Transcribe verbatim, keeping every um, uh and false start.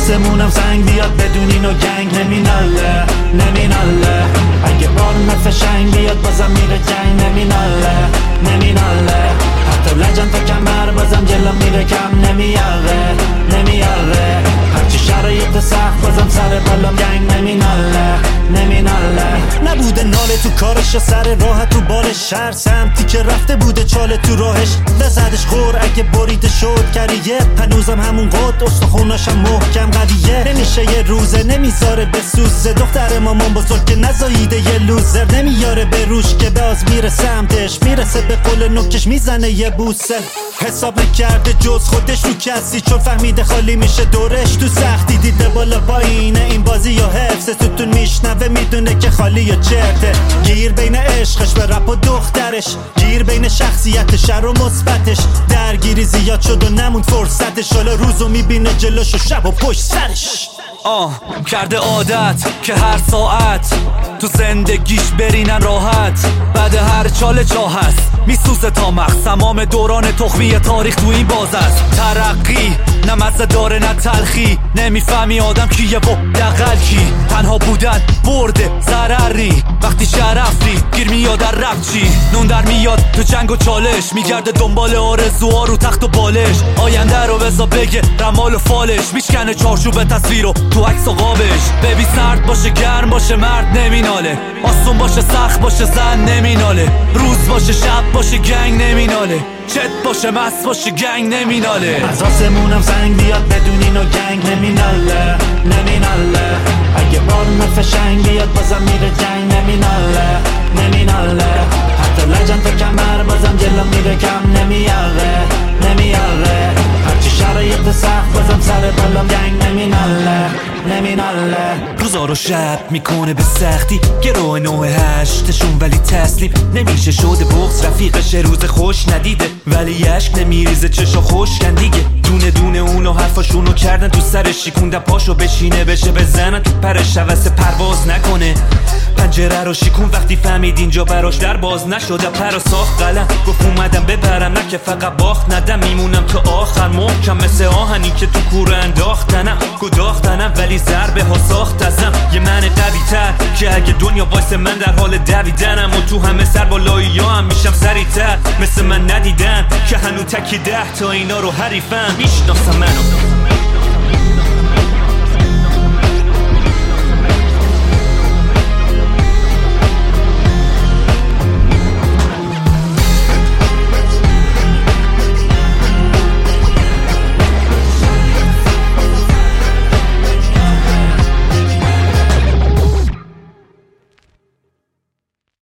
اساسمونم سنگ بیاد بدون اینو گنگ نمیناله نمیناله اگه بارون فشنگ بیاد بازم میره جنگ نمیناله نمیناله حتی لجن تا کمر بازم جلو میره کم نمیاره نمیاره هرچی شرایط سخت بازم سر بالام گنگ نمیناله نمیناله نبوده ناله تو کارش و سر راه تو بالش هر سمتی که رفته بوده چاله تو راهش لزدش خور اگه بریده شد کریه هنوزم همون قد استخوناشم محکم قویه نمیشه یه روزه نمیذاره بسوزه دختر مامان بزرگ که نزاییده یه لوزر نمیاره به روش که باز میره سمتش میرسه به قول نوکش میزنه یه بوسه حساب نکرده جز خودش رو کسی چون فهمیده خالی میشه دورش تو سختی دیده بالا پایینه این بازی یا حفظه توتون میشنوه میدونه که خالی یا چرته گیر بین عشقش به رپ و دخترش گیر بین شخصیت شر و مثبتش درگیری زیاد شد و نموند فرصتش حالا روزو میبینه جلوش و شب و پشت سرش آه کرده عادت که هر ساعت تو زندگیش برینن راحت بعد هر چاله جا هست میسوزه تا مغز تمام دوران تخمی تاریخ تو این باز است ترقی نه مزه داره نه تلخی نمیفهمی آدم کیه و دقل کی تنها بودن برده ضرری وقتی شرفی گیر میاد در رب چی نون در میاد تو جنگ و چالش میگرده دنبال آرزوها رو تخت و بالش آینده رو بزا بگه رمال و فالش میشکنه چارچوب تصویر رو تو عکس و قابش ببی سرد باشه گرم باشه مرد نمیناله آسون باشه سخت باشه زن نمیناله روز باشه شب باشه گنگ نمیناله چت باشه مست باشه گنگ نمیناله اساسمونم سنگ بیاد بدون اینو گنگ نمیناله نمیناله اگه بارون فشنگ بیاد بازم میره جنگ نمیناله نمیناله حتی لجن تا کمر بازم جلو میره کم نمیاره نمیاره هرچی شرایط سخت بازم سر بالام گنگ نمیناله نمیناله روزا رو شب میکنه به سختی گروه نوع هشتشون ولی تسلیم نمیشه شده بغض رفیقش روز خوش ندیده ولی عشق نمیریزه چشا خوشکن دیگه دونه دونه اونو حرفاشونو کردن تو سرش شیکوندن پاشو بشینه بشه بزنن تو پرش حوث پرواز نکنه پنجره رو شیکون وقتی فهمید اینجا براش در باز نشده پر و ساخت قلم گفت اومدم ببرم نه که فقط باخت ندم میمونم تا آخر محکم مثل آهنی که تو کوره انداختنم گداختنم ولی ضربه ها ساخت ازم یه من قوی تر که اگه دنیا واسه من در حال دویدنم و تو همه سر بالایی ها هم میشم سریع تر مثل من ندیدن که هنو تکی ده تا اینا رو حریفم میشناسم منو